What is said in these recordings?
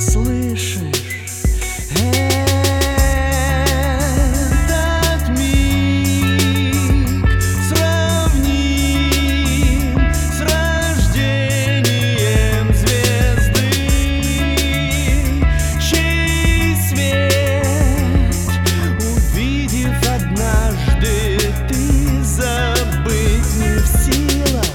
слышишь? Этот миг сравним с рождением звезды, чей свет, увидев однажды, ты забыть не в силах.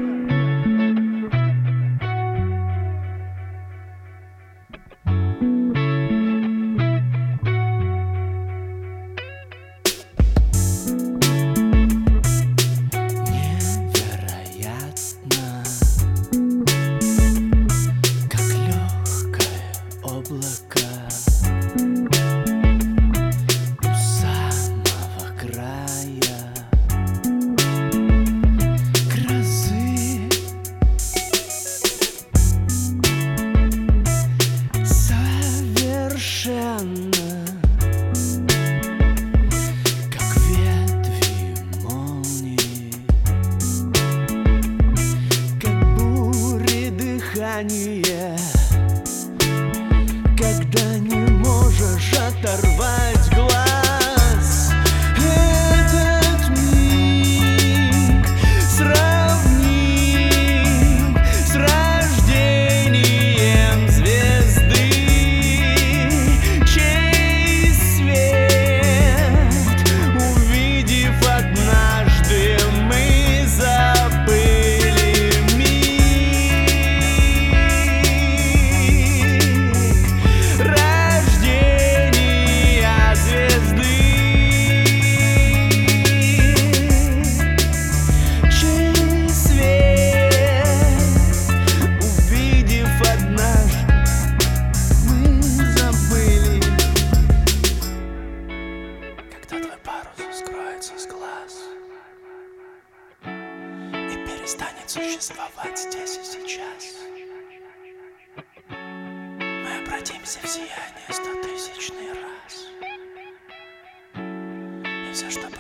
Как ветви молнии, как бури дыхание, когда не можешь оторвать глаз. Этот миг сравним с рождением звезды, чей свет, увидев однажды, мы забыли миг рождения звезды, чей свет, увидев однажды, мы забыли. Когда твой парус скроется с глаз и перестанет существовать здесь и сейчас, мы обратимся в сияние 100-тысячный раз, и все, что